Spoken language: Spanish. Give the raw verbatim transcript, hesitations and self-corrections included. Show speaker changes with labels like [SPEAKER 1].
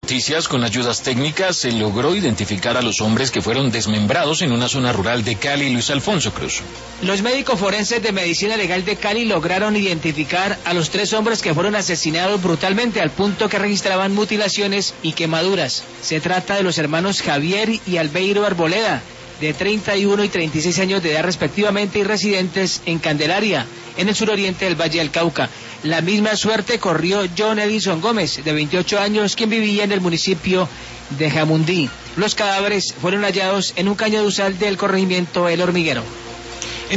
[SPEAKER 1] Noticias, con ayudas técnicas se logró identificar a los hombres que fueron desmembrados en una zona rural de Cali. Luis Alfonso Cruz.
[SPEAKER 2] Los médicos forenses de Medicina Legal de Cali lograron identificar a los tres hombres que fueron asesinados brutalmente al punto que registraban mutilaciones y quemaduras. Se trata de los hermanos Javier y Albeiro Arboleda, de treinta y uno y treinta y seis años de edad respectivamente, y residentes en Candelaria, en el suroriente del Valle del Cauca. La misma suerte corrió John Edison Gómez, de veintiocho años, quien vivía en el municipio de Jamundí. Los cadáveres fueron hallados en un cañaduzal del corregimiento El Hormiguero.